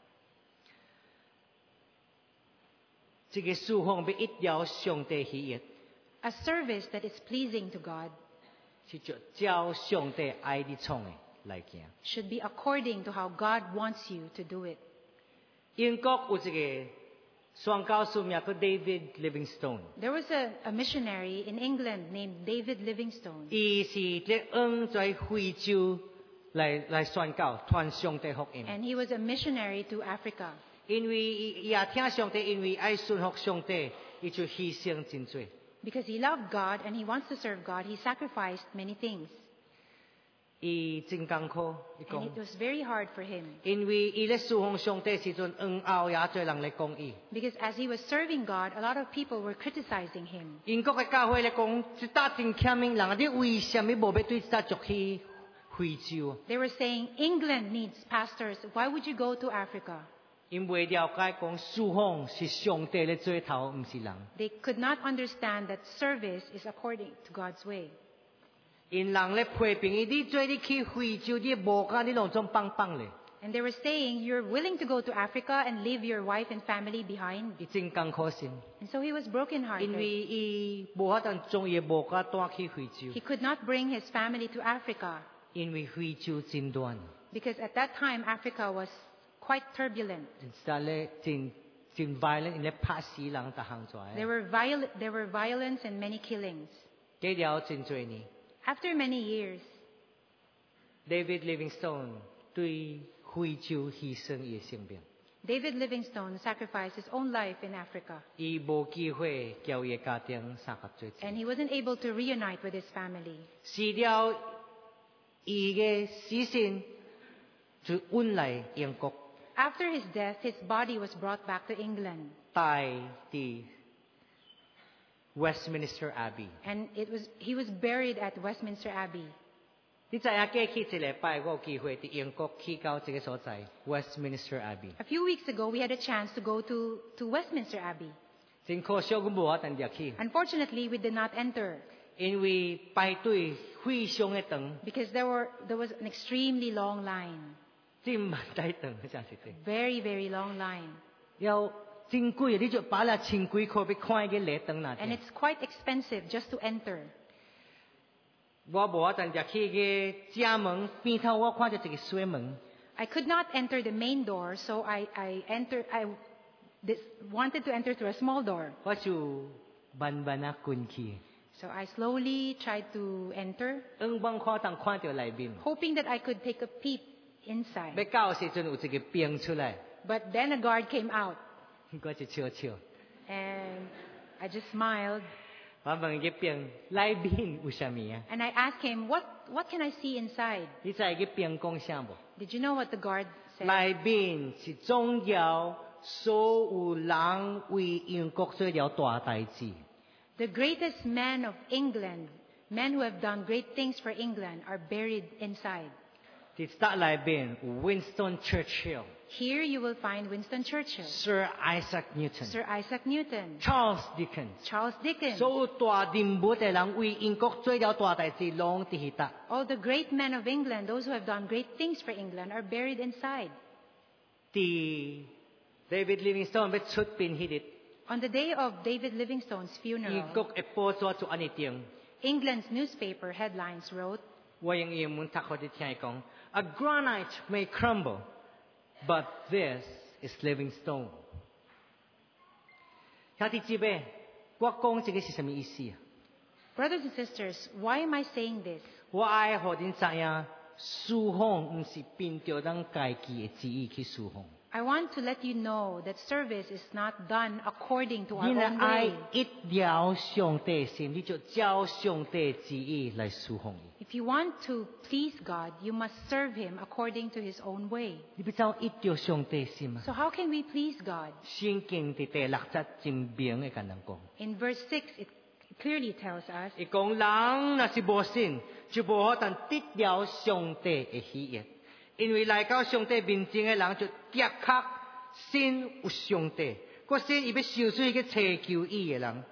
這個侍奉要一條上帝喜悅， A service that is pleasing to God 是照上帝愛你創嘅來行。 should be according to how God wants you to do it. 英國有一個宣教士名叫 David Livingstone， There was a missionary in England named David Livingstone. 伊是咧往在非洲來宣教，傳上帝福音。 And he was a missionary to Africa. 因為伊也聽上帝，因為愛順服上帝，伊就犧牲真多。 Because he loved God and he wants to serve God, he sacrificed many things. 伊真艱苦，伊 And 講 it，was very hard for him. 因為伊咧侍奉上帝時陣，後也最人咧講伊。 Because as he was serving God, a lot of people were criticizing him. 英國嘅教會咧講，一笪真欠命人，你為什麼無要對一笪族去非洲？ They were saying, England needs pastors. Why would you go to Africa? 因為了解講，侍奉是上帝咧做頭，唔是人。 They could not understand that service is according to God's way. 因人咧批評伊，你做你去非洲，你無間你攏總幫幫咧， And they were saying, you're willing to go to Africa and leave your wife and family behind. 伊真艱苦心， And so he was 因 brokenhearted. 為伊無法當將伊無間帶去非洲， He could not bring his family to Africa 因為非洲真亂， because at that time Africa was quite turbulent. 真咧真 violent，因咧拍死人逐項做。 There were violence and many killings. 過了真多年 After many years, ，David Livingstone 對非洲犧牲伊嘅性命。 David Livingstone sacrificed his own life in Africa, 伊無機會叫伊嘅家庭三合做 and he wasn't able to reunite with his family. 死了伊嘅死身就運嚟英國， After his death, his body was brought back to England, 帶啲 Westminster Abbey。 and he was buried at Westminster Abbey. 你知影過去一禮拜，我有機會喺英國去到這個所在 Westminster Abbey。 A few weeks ago, we had a chance to go to Westminster Abbey. 真可惜，我無法入去， Unfortunately, we did not enter 因為排隊非常的長， because there was an extremely long line, 真唔太長，真是的。 very, very long line. 要真貴，你就把啦千幾塊要看一個禮堂那 And 啲。 it's quite expensive just to enter. 我無法入去嘅正門邊頭，我看到一個水門， I could not enter the main door, so I wanted to enter through a small door. 我就慢慢啊進去， So I slowly tried to enter, 往看當看到內面， hoping that I could take a peep 要 inside. 到時陣有一個兵出來， But then a guard came out, 我就笑笑， and I just smiled, 我問個兵內面有啥物啊？ and I asked him, what can I see inside? 你知個兵講啥無？ Did you know what the guard said? 內面是重要所有人為英國做了大代志。 The greatest men of England, men who have done great things for England, are buried inside. 啲室內面有 Winston Churchill、 Here you will find Winston Churchill, Sir Isaac Newton、 Sir Isaac Newton, Charles Dickens， Charles Dickens. 所有大人物嘅人為英國做了大代志，攏佇迄搭。 All the great men of England, those who have done great things for England, are buried inside. 啲 David Livingstone 要出殯迄日， On the day of David Livingstone's 英 funeral, 國嘅報紙就安尼定。 England's newspaper headlines wrote, 我用英文讀互你聽伊講：A granite may crumble, but this is Livingstone。兄弟姊妹，我講這個是什麼意思啊？ Brothers and sisters, why am I saying this? 我愛互恁知影，侍奉毋是憑着咱家己嘅旨意去侍奉。 I want to let you know that service is not done according to our 你若 own 愛 way. 一條上帝心，你就照上帝旨意來侍奉伊。 If you want to please God, you must serve Him according to His own way. 你要照一條上帝心啊！ So how can we please God? 聖經伫第六節真明嘅甲咱講， In verse 6, it clearly tells us, 伊講人若是無信，就無可能得了上帝嘅喜悅。因為來到上帝面前嘅人，就的確信有上帝，個信伊要受水去祈求伊嘅人。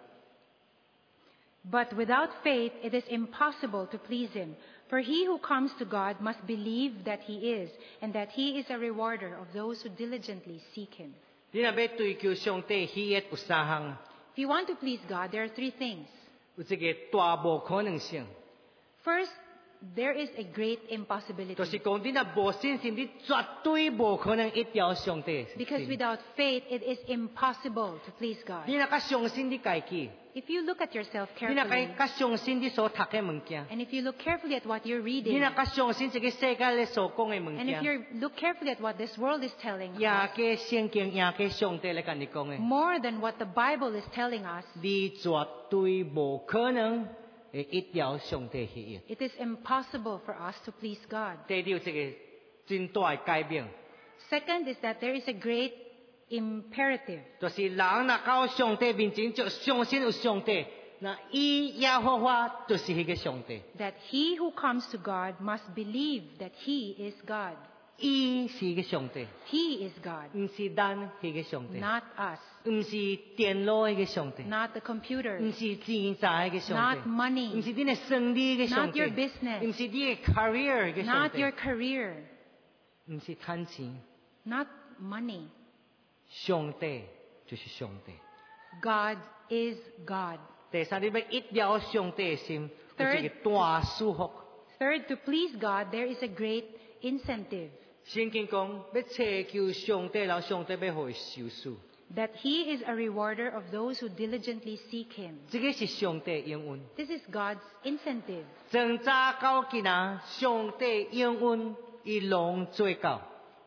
but without faith it is impossible to please Him. For he who comes to God must believe that He is, and that He is a rewarder of those who diligently seek Him. 你若要追求上帝喜悅，有三項， If you want to please God, there are three things. 有一個大無可能性， First, there is a great impossibility. 就是講你若無信心，你絕對無可能一條上帝。 Because without faith, it is impossible to please God. 你若較相信你家己， If you look at yourself 你若 carefully, 較相信你所讀嘅物件， and if you look carefully at what you're 你 reading, 若較相信這個世界咧所講嘅物 and if 件， you look carefully at what this world is telling 也 us, 嘅聖經，也嘅上帝咧甲你講嘅， more than what the Bible is telling us, 你絕對無可能會一條上帝喜悅。 it is impossible for us to please God. 第二這個真大嘅改變， Second is that there is a great imperative. 就是人若到上帝面前就相信有上帝，那伊耶和華就是迄個上帝， That he who comes to God must believe that He is God. 伊是迄個上帝， He is God, 毋是咱迄個上帝， not us, 毋是電腦迄個上帝， not the 毋 computer, 是錢財迄個上 not 帝，毋 money, 是你嘅生理嘅上 not 帝， your business, 毋是你嘅 career 嘅上 not 帝， your career, 毋是貪錢， not money. 上帝就是上帝。 God is God. 第三，你要一條上帝嘅心，有 Third 一個大祝福。 Third, to please God, there is a great incentive. 聖經講要祈求上帝，然後上帝要互伊收數， That He is a rewarder of those who diligently seek Him. 這個是上帝應允。 This is God's incentive. 從早到今仔，上帝應允伊攏做到。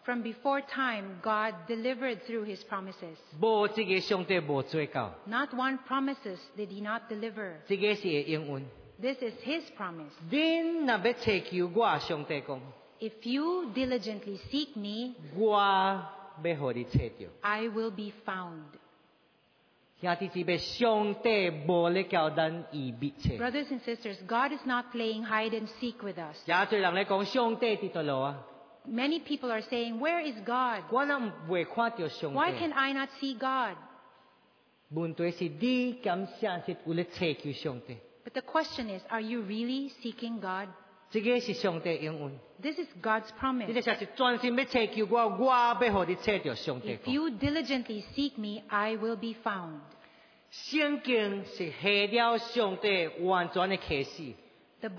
From before time, God delivered through His promises. 無一個上帝無做到， Not one promises did He not deliver. 這個是會應允。 This is His promise. 恁若要祈求我，上帝講， If you diligently seek me, 我要互你找到。 I will be found. 兄弟姊妹，上帝無咧叫咱預備找。 Brothers and sisters, God is not playing hide and seek with us. 也最人咧講，上帝佇倒路啊， Many people are saying, where is God? 我若未看到上 Why 帝。 can I not see God? 問題是你敢相信有咧祈求上帝？ But the question is, are you really seeking God? 這個是上帝應允。 This is God's 你 promise. 就像是專心要祈求我，我要互你找到上帝 If 講。 you diligently seek me, I will be found. 聖經是下了上帝完全的啟示。 The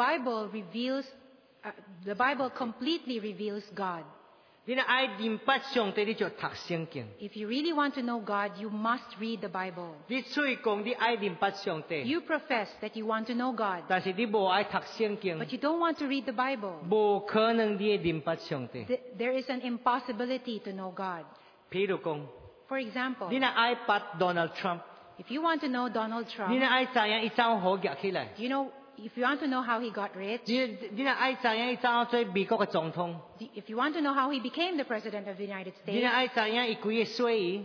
Bible completely reveals God. 你若愛明白上帝，你就讀聖經。 If you really want to know God, you must read the Bible. 你嘴講你愛明白上帝， You profess that you want to know God, 但是你無愛讀聖經， but you don't want to read the Bible. 無可能你會明白上帝。 There is an impossibility to know God. 譬如講， For example, 你若愛捌 Donald Trump， if you want to know Donald 你 Trump, 若愛知影伊怎好夾起來， if you want to know how he got rich, 你若愛知影伊怎做美國嘅總統， if you want to know how he became the President of the United 你若 States, 愛知影伊幾個歲姨，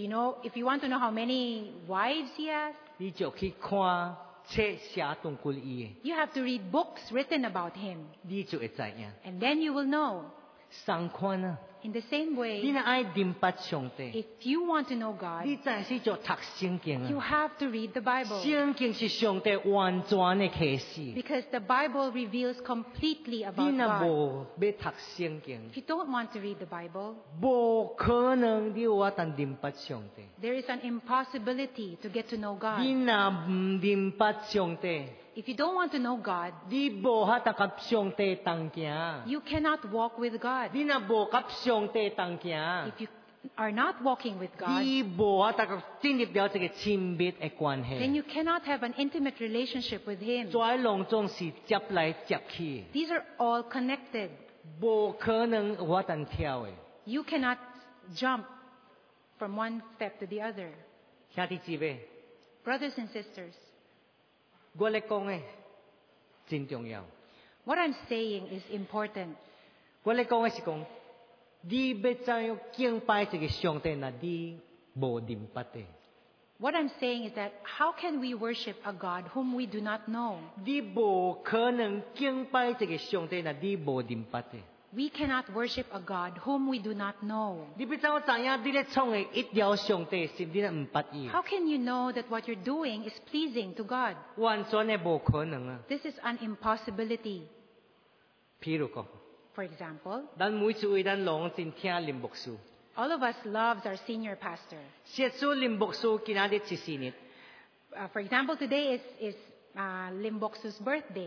if you want to know how many wives he has, 你就去看冊寫同關伊嘅， you have to read books written about him. 你就會知影。 And then you will know. 相款啊， In the same 你 way, 若愛明白上帝， if you want to know God, 你暫時就讀聖經 you 啊。 have to read the Bible. 聖經是上帝完全嘅啟示。 Because the Bible reveals completely 你 about 若 God. 無要讀聖經， If you don't want to read the Bible, 無可能你有法通明白上帝。 there is an impossibility to get to know 你 God. 若唔明白上帝， If you don't want to know God, 你無法度甲上帝同行。 you cannot walk with God. 你若無甲上帝同行， If you are not walking with God, 你無法度進入了這個親密嘅關 then 係。 you cannot have an intimate relationship with Him. 在攏總是接來接去， These are all connected. 無可能有法通跳嘅。 You cannot jump from one step to the other. 兄弟姊妹， Brothers and sisters, 我咧講嘅真重要。 what I'm saying is important. 我咧講嘅是講，你要怎樣敬拜這個上帝，那你無明白的。 What I'm saying is that how can we worship a God whom we do not know? 你無可能敬拜這個上帝，那你無明白的。 We cannot worship a God whom we do not know. 你要怎樣知影你咧創嘅一條上帝是你咧唔捌伊？ How can you know that what you're doing is pleasing to God? 完全嘅無可能啊！ This is an impossibility. 譬如講， For example, 咱每一位咱攏真聽林牧師， all of us loves our senior pastor. 寫出林牧師今仔日14日， For example, today is Lim Boksu's birthday.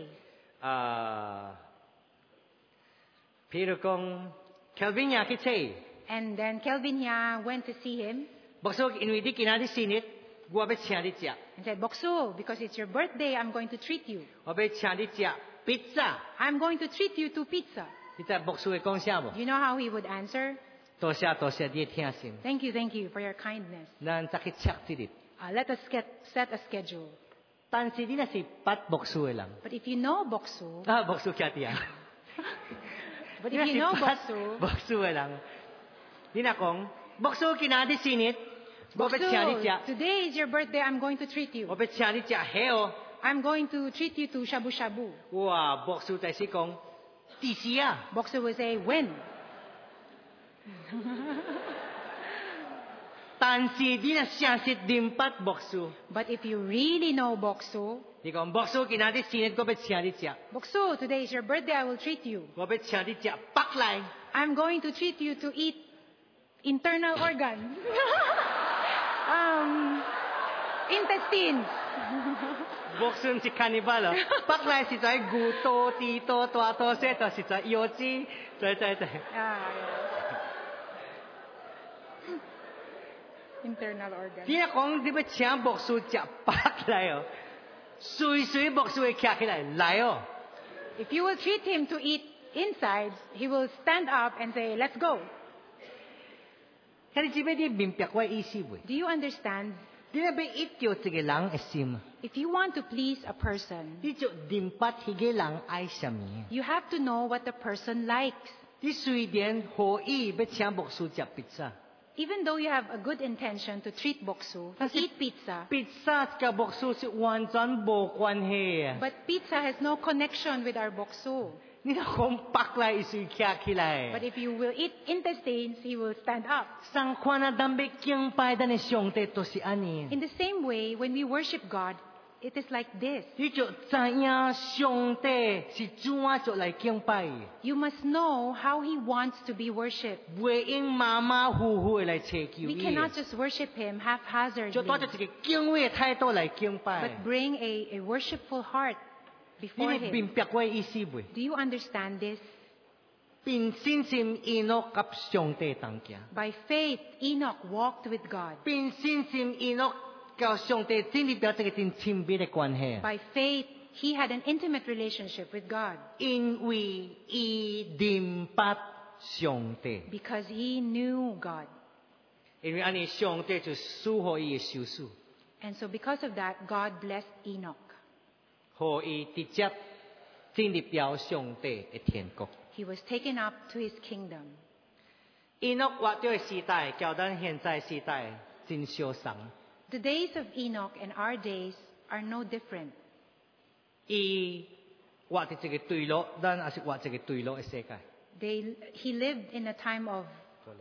譬如講，Kelvin 也去睇， And then Kelvin Ya went to see him 牧師因為你今仔日生日，我要請你食， and said, Boksu, because it's your birthday, I'm going to treat you. 我要請你食 pizza。 I'm going to treat you to pizza. 你知牧師會講啥無 Do？you know how he would answer? 多謝多謝，你聽先。 Thank you for your kindness. 咱再去測一日。 Let us set a schedule. 但是你若是捌牧師嘅人， But if you know Boksu, 牧師徛啲啊。 but if you know 牧 Boksu, 師嘅人，你若講牧師今仔日生日，我要請你 Boksu, 食， today is your birthday, I'm going to treat 我 you. 要請你食蝦哦。 I'm going to treat you to shabu shabu. 哇，牧師第時講，第時啊， Boksu will say, when? 但是你若誠實明白牧師， But if you really know Boksu, 你講牧師今仔日生日，我要請你食， Boksu, today is your birthday, I will treat you. 我要請你食北來。 I'm going to treat you to eat internal organs. Intestines. 牧師是 cannibal 咯，北來實在牛多、豬多、大多些，就實在腰子，對。 Yeah. Internal organs. 你若講你要請牧師食北來哦，隨牧師會徛起來來哦。 If you will treat him to eat insides, he will stand up and say, let's go. 睇你知咩啲明白我意思未？ Do you understand? 你要一條一個人嘅心， If you want to please a person, 你就明白嗰個人愛什麼。 you have to know what the person likes. 你雖然可以要請牧師食披薩， Even though you have a good intention to treat boksu, to Kasi- eat pizza, 披薩嘅牧師是完全冇關係啊！ but pizza has no connection with our boksu. 你講白來意思徛起 But 來， if you will eat intestines, he will stand up. 上看啊，咱要敬拜咱嘅上帝都是安尼。 In the same way, when we worship God, it is like this. 你就知影上帝是怎樣做來敬拜的， You must know how he wants to be worshipped. 袂用馬馬虎虎的來祈求 We 伊 cannot just worship him 就帶 haphazardly, 着一個敬畏的態度來敬拜 but。bring a worshipful heart 你 before 哋明 him. 白我的意思未？ Do you understand this? 憑信心伊諾甲上帝同行， By faith, Enoch walked with God. 憑信心伊諾甲上帝建立咗一個真親密的關係， By faith, he had an intimate relationship with God 因為伊明白上帝， because he knew God. 因為安尼上帝就賜予伊嘅壽數， And so because of that, God blessed Enoch. 予伊直接進入了上帝嘅天國。 He was taken up to his kingdom. 伊諾活着嘅時代，較咱現在時代真相同。 The days of Enoch and our days are no different. 伊活伫一個對落，咱也是活一個對落嘅世界。 He lived in a time of,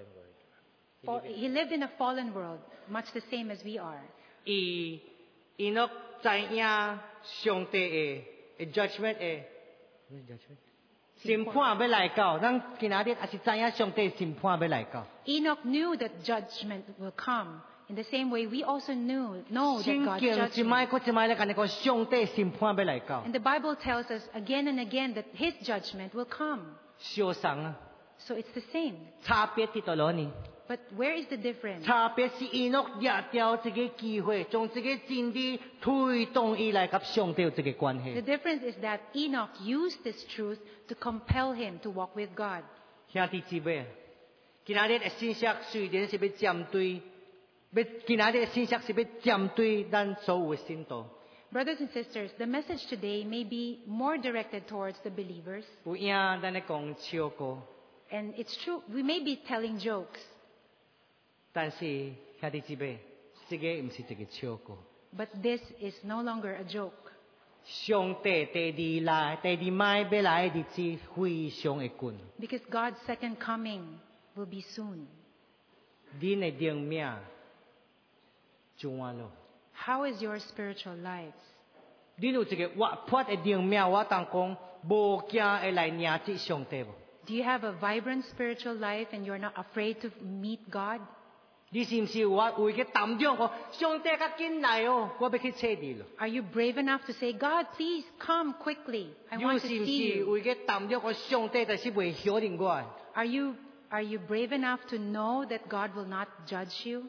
he lived in a fallen world, much the same as we are. 伊諾知影上帝嘅 judgment 嘅審判要來到，咱今仔日也是知影上帝審判要來到。 Enoch knew that judgment will come. In the same way, we also know that 聖 God's 經一 judgment. 擺過一擺咧，講講上帝審判要來到， And the Bible tells us again and again that his judgment will come. 相同啊， So it's the same. 差別喺度咯呢？ But where is the difference? 差別是伊諾掠掉一個機會，將這個真理推動伊來甲上帝有這個關 The 係。 difference is that Enoch used this truth to compel him to walk with God. 兄弟姊妹，今仔日嘅信息雖然是要針對，今仔日嘅信息是要針對咱所有嘅信徒。 Brothers and sisters, the message today may be more directed towards the believers. 有影咱咧講笑過， And it's true, we may be telling jokes, 但是兄弟姊妹，這個唔是一個笑過。 but this is no longer a joke. 上帝第二擺要來的日子非常的近， Because God's second coming will be soon. 恁的生命怎樣咯？ How is your spiritual lives? 恁有一個活潑的生命，我當講無驚會來迎接上帝無？ Do you have a vibrant spiritual life and you're not afraid to meet God? 你是毋是有一個擔當講上帝較緊來哦，我要去找你咯？ Are you brave enough to say, God, please come quickly. I 你 want to 是毋 see 是 you. 有一個擔當講上帝就是袂曉認我的？ Are you brave enough to know that God will not judge you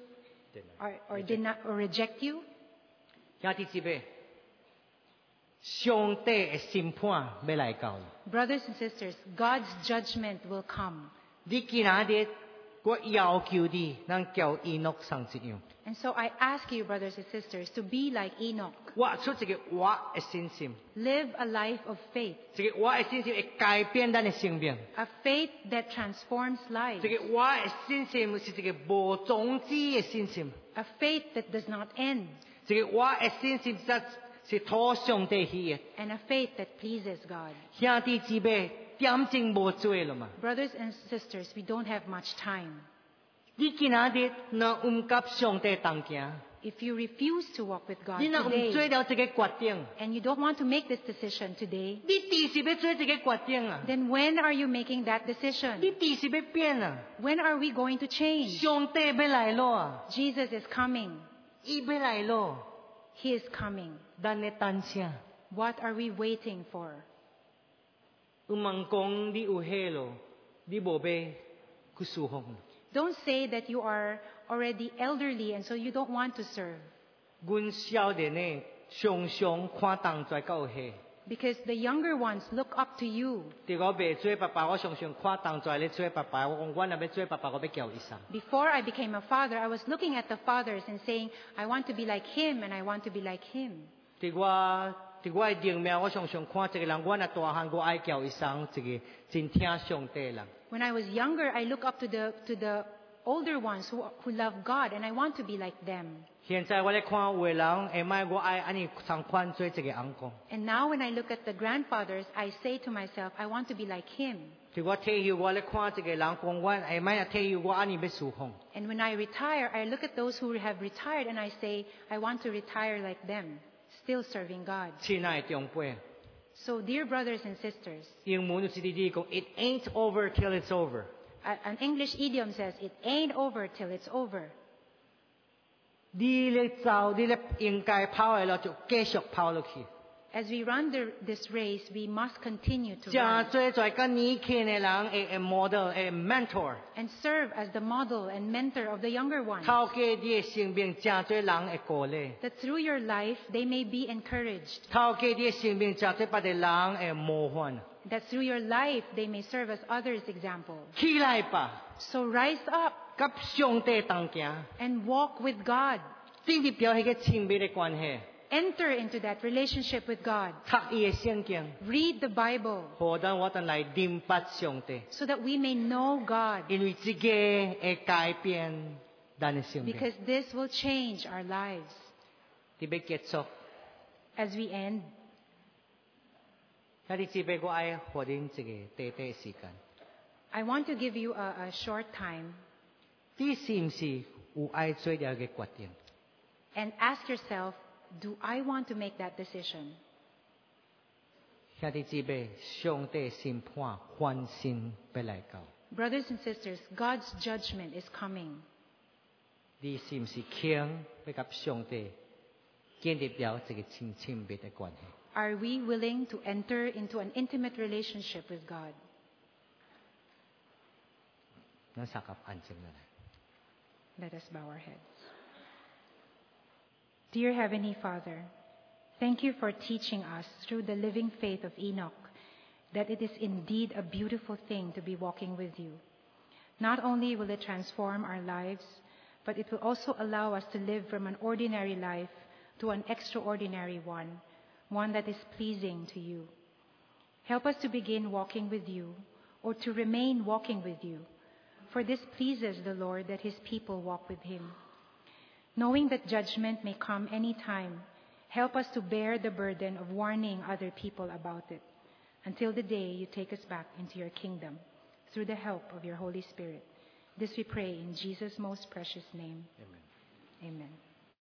or reject you? 兄弟姊妹，上帝的審判要來到了。 Brothers and sisters, God's judgment will come. 你今仔日我要求你，咱叫伊諾上一樣， And so I ask you, brothers and sisters, to be like Enoch. 活出一個活的信心， Live a life of faith, 一個活的信心會改變咱的生命。 a faith that transforms lives, 這個活的信心是一個無終止的信心， a faith that does not end, 這個活的信心是討上帝喜悅。 and a faith that pleases God. 兄弟姊妹，點睛無做了嘛？ Brothers and sisters, we don't have much time. 你今仔日若唔甲上帝同行， If you refuse to walk with God 你若唔做 today, 了這個決定， and you don't want to make this decision today, 你第時要做這個決定啊？ then when are you making that 你 decision? 第時要變啊？ When are we going to change? 上帝要來咯啊！ Jesus is coming. 伊要來咯， He is coming. 咱咧等啥？ What are we waiting for? 有問講你有迄咯，你無要去侍奉。 Don't say that you are already elderly and so you don't want to serve. 阮少年呢，常常看動跩到有迄， Because the younger ones look up to you. 啲我未做爸爸，我常常看當在你做爸爸，我講我若要做爸爸，我要叫醫生。 Before I became a father, I was looking at the fathers and saying, I want to be like him and I want to be like him. 啲我嘅靈命，我常常看一個人，我若大漢，我愛叫醫生，一個真聽上帝人。 When I was younger, I look up to the older ones who love God and I want to be like them. 現在我咧看有個人，下擺我愛安尼常款做一個翁公。 And now when I look at the grandfathers, I say to myself, I want to be like him. 啲我退休，我咧看一個人講，我下擺若退休，我安尼要侍奉。 And when I retire, I look at those who have retired and I say, I want to retire like them, still serving God. 親愛的長輩， So dear brothers and sisters, 英文就是啲講 ，It ain't over till it's over。 an English idiom says, it ain't over till it's over. 你咧走，你咧應該跑嘅咯，就繼續跑落去。 As we run this race, we must continue to 正 run 做在個年輕嘅人，誒 model，誒 mentor。 and serve as the model and mentor of the younger ones. 透過你嘅生命，正做人嘅鼓勵。 That through your life, they may be encouraged. 透過你嘅生命，正做別嘅人嘅模範。 That through your life, they may serve as others' example. 起來吧， So rise up 跟上帝同行， and walk with God. 建立表迄個親密嘅關係， Enter into that relationship with God. 讀伊嘅聖經， Read the Bible 何等我哋嚟明白上帝， so that we may know God. 因為這個會改變咱嘅生命。 Because this will change our lives. 特別結束， As we end, 有啲姊妹我愛互恁一個短短時間， I want to give you a short time 你是唔是有愛做了嘅決定？ and ask yourself, do I want to make that decision? 有啲姊妹，上帝審判歡欣要來到， Brothers and sisters, God's judgment is coming. 你是唔是傾要甲上帝建立了一個親密嘅關係？ Are we willing to enter into an intimate relationship with God? 咱三個安靜落來。 Let us bow our heads. Dear Heavenly Father, thank you for teaching us through the living faith of Enoch that it is indeed a beautiful thing to be walking with you. Not only will it transform our lives, but it will also allow us to live from an ordinary life to an extraordinary one that is pleasing to you. Help us to begin walking with you, or to remain walking with you, for this pleases the Lord that his people walk with him. Knowing that judgment may come any time, help us to bear the burden of warning other people about it, until the day you take us back into your kingdom, through the help of your Holy Spirit. This we pray in Jesus' most precious name. Amen. Amen.